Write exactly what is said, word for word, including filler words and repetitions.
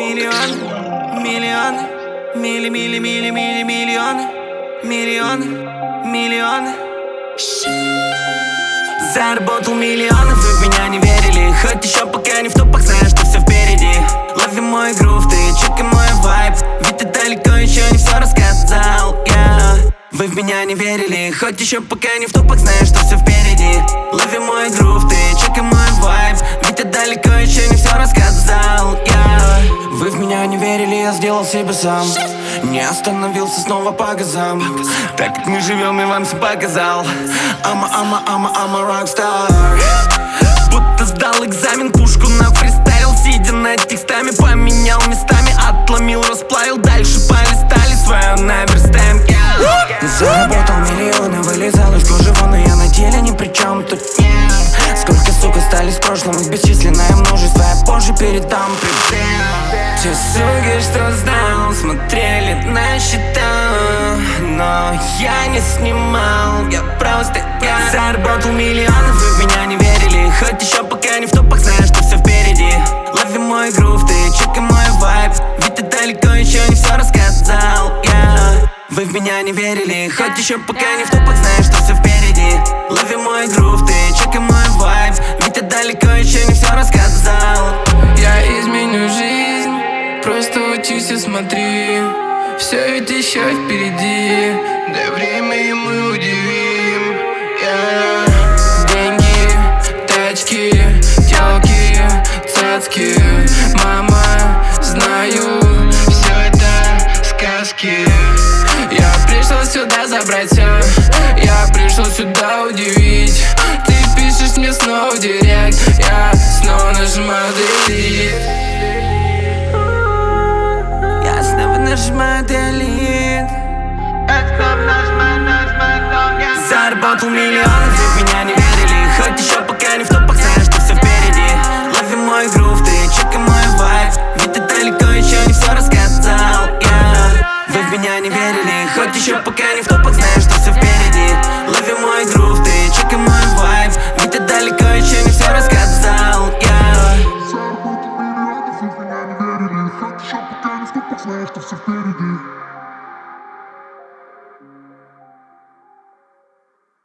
Миллион, миллион, мили, мили, мили, мили, миллион, миллион, миллион. Заработал миллионы, вы в меня не верили. Хоть еще пока не в топах, знаешь, что все впереди. Лови мой грув, ты чекай мой вайб, ведь ты далеко еще не все рассказал, yeah. Вы в меня не верили, хоть еще пока не в топах, знаешь, что все впереди. Лови мой грув, ты чекай мой вайб, ведь ты далеко еще не все рассказал, yeah. Вы в меня не верили, я сделал себе сам. Не остановился снова по газам. Так как мы живем, я вам все показал. Ама, ама, ама, ама, рокстар. Будто сдал экзамен, пушку на фристайл. Сидя над текстами, поменял местами. Отломил, расплавил, дальше полистали. Свое наверстаем, yeah. Заработал миллионы, вылезал из кожи вон, но я на деле ни при чем тут, нет. Сколько, сука, остались в прошлом, их бесчисленное множество. Я позже передам предел. Те суки, что знал, смотрели на счета, но я не снимал, я просто я заработал миллионы, вы в меня не верили. Хоть еще пока не в топах, знаешь, что все впереди. Лови мой грув, ты чекай мой вайб, ведь ты далеко еще не все рассказал, yeah. Вы в меня не верили, хоть еще пока не в топах, знаешь, что все впереди. Лови мой грув, ты чекай мой вайб, ведь ты далеко еще не все рассказал. Я изменю жизнь, просто учись и смотри, все ведь еще впереди. Дай время и мы удивим, yeah. Деньги, тачки, тёлки, цацки. Мама, знаю, все это сказки. Я пришел сюда забрать все, я пришел сюда удивить. Ты пишешь мне снова в директ, я снова нажимаю delete. Я снова нажимаю delete. Заработал миллионы.